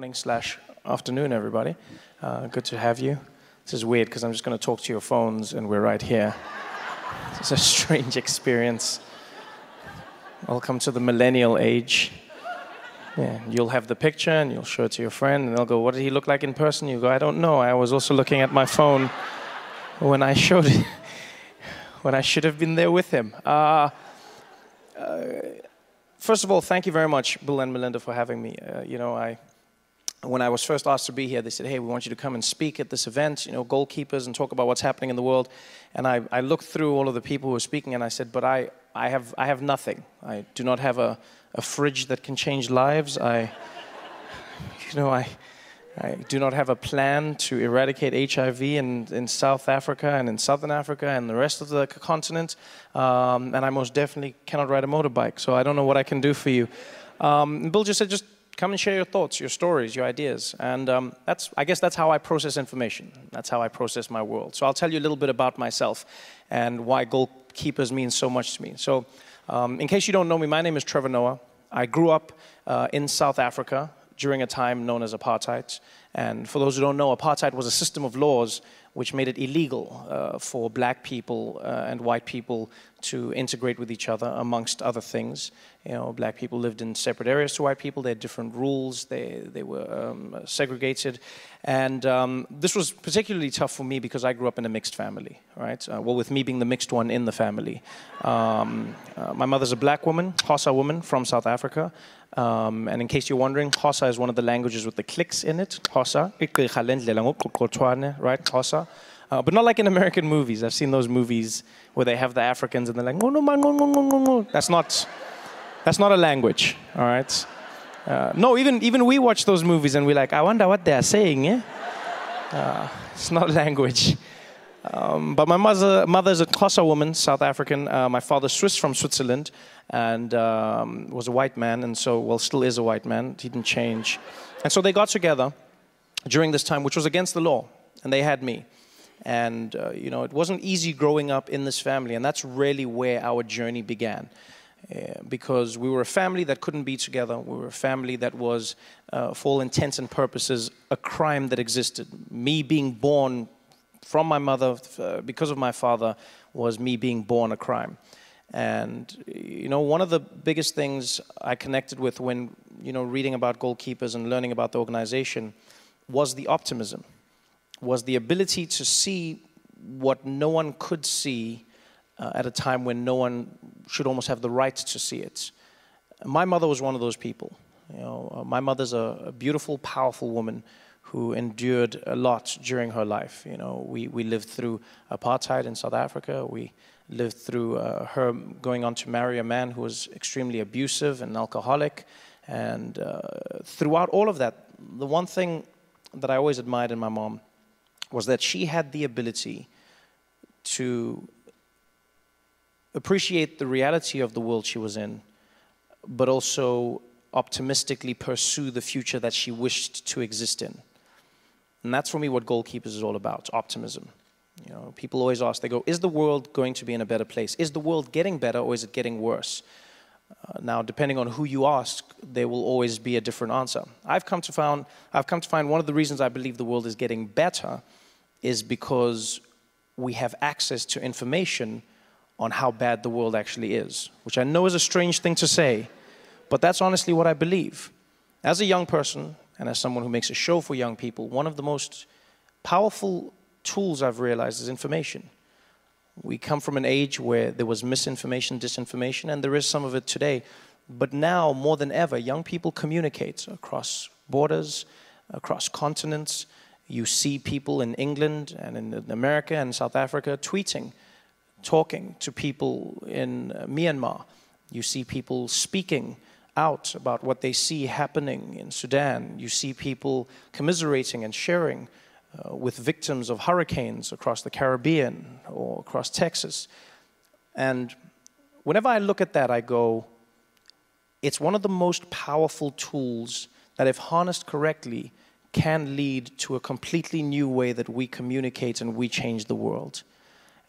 morning slash afternoon, everybody. Good to have you. This is weird because I'm just going to talk to your phones and we're right here. It's a strange experience. Welcome to the millennial age. Yeah, you'll have the picture and you'll show it to your friend and they'll go, what did he look like in person? You go, I don't know. I was also looking at my phone when I showed it, when I should have been there with him. First of all, thank you very much, Bill and Melinda, for having me. When I was first asked to be here, they said, hey, we want you to come and speak at this event, goalkeepers, and talk about what's happening in the world. And I looked through all of the people who were speaking, and I said, but I have nothing. I do not have a fridge that can change lives. I do not have a plan to eradicate HIV in South Africa and in Southern Africa and the rest of the continent. And I most definitely cannot ride a motorbike, so I don't know what I can do for you. Bill just said, just come and share your thoughts, your stories, your ideas. And I guess that's how I process information. That's how I process my world. So I'll tell you a little bit about myself and why goalkeepers mean so much to me. So in case you don't know me, my name is Trevor Noah. I grew up in South Africa during a time known as apartheid. And for those who don't know, apartheid was a system of laws which made it illegal for black people and white people to integrate with each other, amongst other things. Black people lived in separate areas to white people. They had different rules. They were segregated. And this was particularly tough for me because I grew up in a mixed family, right? Well, with me being the mixed one in the family. My mother's a black woman, Xhosa woman from South Africa. And in case you're wondering, Xhosa is one of the languages with the clicks in it. Xhosa, right? Xhosa. But not like in American movies. I've seen those movies where they have the Africans and they're like, no, no, no, no, no, no, no. That's not a language, all right? No, even we watch those movies and we're like, I wonder what they're saying, yeah? It's not language. But my mother's a Xhosa woman, South African. My father's Swiss from Switzerland and was a white man, and so, well, still is a white man. He didn't change. And so they got together during this time, which was against the law, and they had me. And, it wasn't easy growing up in this family, and that's really where our journey began. Because we were a family that couldn't be together. We were a family that was, for all intents and purposes, a crime that existed. Me being born from my mother, because of my father, was me being born a crime. And, one of the biggest things I connected with when, reading about goalkeepers and learning about the organization was the optimism, was the ability to see what no one could see at a time when no one should almost have the right to see it. My mother was one of those people. My mother's a beautiful, powerful woman who endured a lot during her life. We lived through apartheid in South Africa. We lived through her going on to marry a man who was extremely abusive and alcoholic. And throughout all of that, the one thing that I always admired in my mom was that she had the ability to appreciate the reality of the world she was in, but also optimistically pursue the future that she wished to exist in. And that's for me what Goalkeepers is all about, optimism. People always ask, they go, is the world going to be in a better place? Is the world getting better or is it getting worse? Now, depending on who you ask, there will always be a different answer. I've come to find one of the reasons I believe the world is getting better is because we have access to information on how bad the world actually is, which I know is a strange thing to say, but that's honestly what I believe. As a young person, and as someone who makes a show for young people, one of the most powerful tools I've realized is information. We come from an age where there was misinformation, disinformation, and there is some of it today. But now, more than ever, young people communicate across borders, across continents. You see people in England and in America and South Africa tweeting, talking to people in Myanmar. You see people speaking out about what they see happening in Sudan. You see people commiserating and sharing with victims of hurricanes across the Caribbean or across Texas. And whenever I look at that, I go, it's one of the most powerful tools that, if harnessed correctly, can lead to a completely new way that we communicate and we change the world.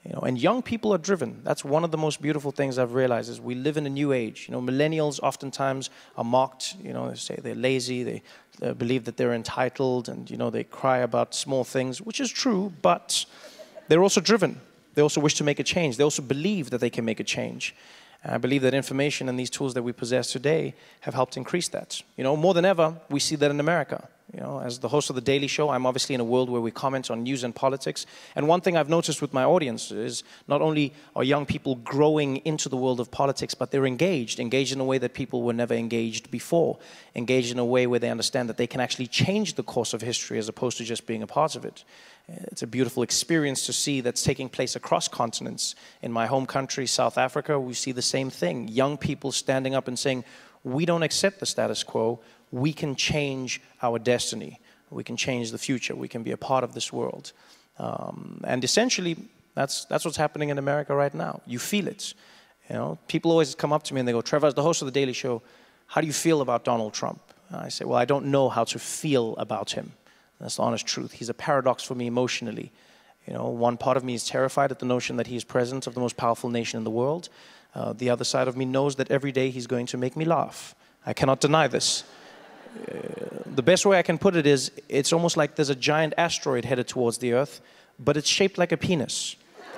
And young people are driven. That's one of the most beautiful things I've realized is we live in a new age. Millennials oftentimes are mocked. They say they're lazy, they believe that they're entitled, and they cry about small things, which is true, but they're also driven. They also wish to make a change. They also believe that they can make a change. And I believe that information and these tools that we possess today have helped increase that. More than ever, we see that in America. As the host of The Daily Show, I'm obviously in a world where we comment on news and politics. And one thing I've noticed with my audience is not only are young people growing into the world of politics, but they're engaged in a way that people were never engaged before, engaged in a way where they understand that they can actually change the course of history as opposed to just being a part of it. It's a beautiful experience to see that's taking place across continents. In my home country, South Africa, we see the same thing. Young people standing up and saying, we don't accept the status quo. We can change our destiny. We can change the future. We can be a part of this world. And essentially, that's what's happening in America right now. You feel it. People always come up to me and they go, Trevor, as the host of The Daily Show, how do you feel about Donald Trump? And I say, well, I don't know how to feel about him. That's the honest truth. He's a paradox for me emotionally. One part of me is terrified at the notion that he is president of the most powerful nation in the world. The other side of me knows that every day he's going to make me laugh. I cannot deny this. The best way I can put it is, it's almost like there's a giant asteroid headed towards the Earth, but it's shaped like a penis.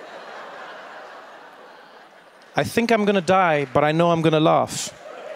I think I'm going to die, but I know I'm going to laugh.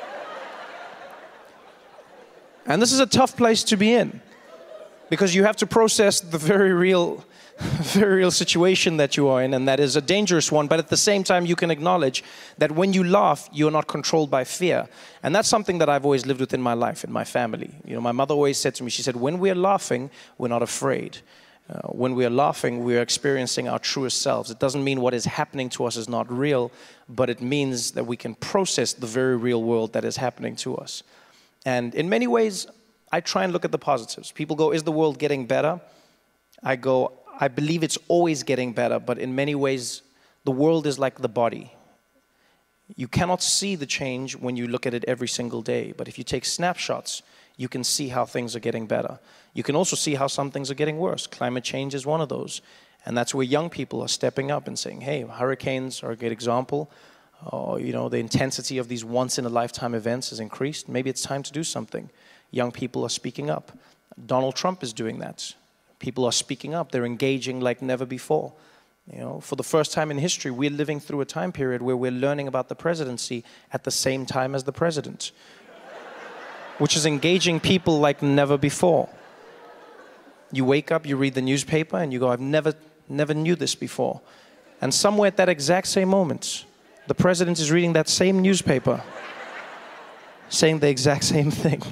And this is a tough place to be in, because you have to process the very real situation that you are in, and that is a dangerous one. But at the same time, you can acknowledge that when you laugh, you're not controlled by fear. And that's something that I've always lived with in my life, in my family. My mother always said to me, she said, when we're laughing, we're not afraid. When we are laughing, we are experiencing our truest selves. It doesn't mean what is happening to us is not real, but it means that we can process the very real world that is happening to us. And in many ways, I try and look at the positives. People go, is the world getting better? I go, I believe it's always getting better, but in many ways, the world is like the body. You cannot see the change when you look at it every single day, but if you take snapshots, you can see how things are getting better. You can also see how some things are getting worse. Climate change is one of those. And that's where young people are stepping up and saying, hey, hurricanes are a great example. The intensity of these once-in-a-lifetime events has increased. Maybe it's time to do something. Young people are speaking up. Donald Trump is doing that. People are speaking up. They're engaging like never before. For the first time in history, we're living through a time period where we're learning about the presidency at the same time as the president, which is engaging people like never before. You wake up, you read the newspaper, and you go, I've never knew this before. And somewhere at that exact same moment, the president is reading that same newspaper, saying the exact same thing.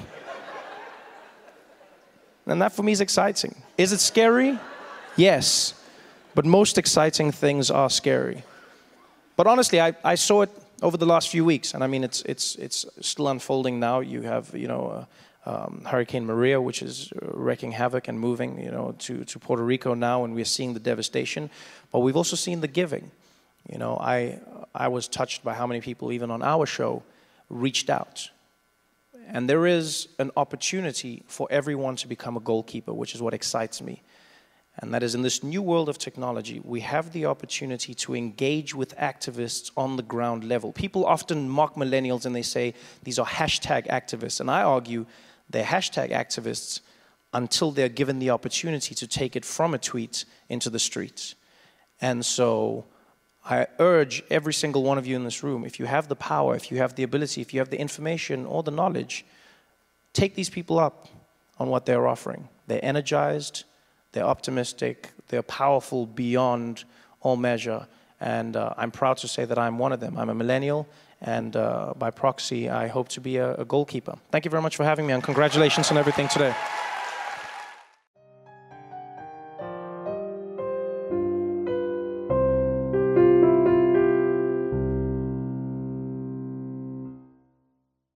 And that for me is exciting. Is it scary? Yes. But most exciting things are scary. But honestly, I saw it over the last few weeks. And I mean, it's still unfolding now. You have, Hurricane Maria, which is wreaking havoc and moving, to Puerto Rico now. And we're seeing the devastation. But we've also seen the giving. I was touched by how many people, even on our show, reached out. And there is an opportunity for everyone to become a goalkeeper, which is what excites me. And that is, in this new world of technology, we have the opportunity to engage with activists on the ground level. People often mock millennials and they say, these are hashtag activists. And I argue they're hashtag activists until they're given the opportunity to take it from a tweet into the streets. And so I urge every single one of you in this room, if you have the power, if you have the ability, if you have the information or the knowledge, take these people up on what they're offering. They're energized, they're optimistic, they're powerful beyond all measure. And I'm proud to say that I'm one of them. I'm a millennial, and by proxy, I hope to be a goalkeeper. Thank you very much for having me, and congratulations on everything today.